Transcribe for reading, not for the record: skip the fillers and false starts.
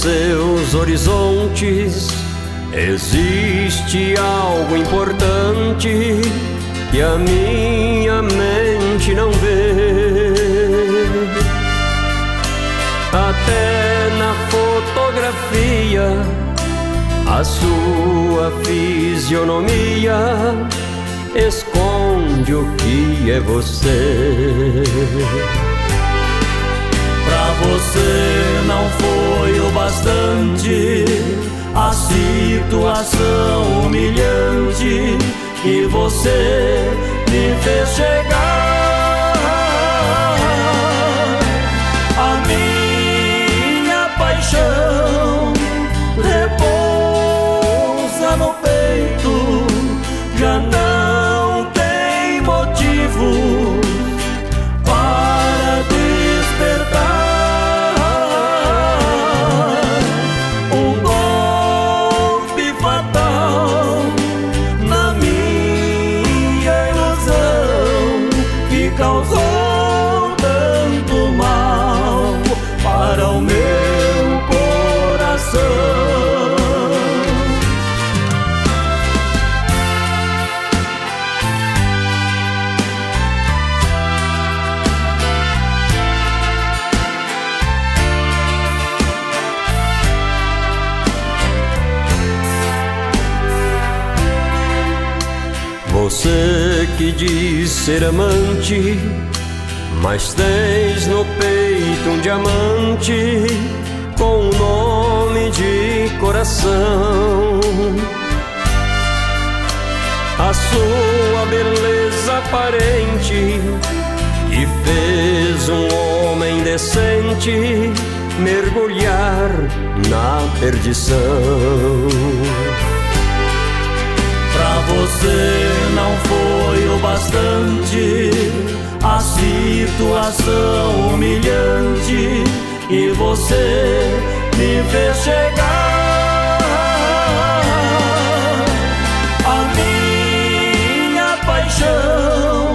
seus horizontes existe algo importante que a minha mente não vê. Até na fotografia a sua fisionomia esconde o que é você. Pra você não foi o bastante a situação humilhante que você me fez chegar. A minha paixão repousa no peito, já não tem motivo para despertar. Um golpe fatal na minha ilusão que causou tanto mal para o meu coração. Você que diz ser amante, mas tens no peito um diamante com o nome de coração. A sua beleza aparente que fez um homem decente mergulhar na perdição. Pra você não foi o bastante a situação humilhante que você me fez chegar. A minha paixão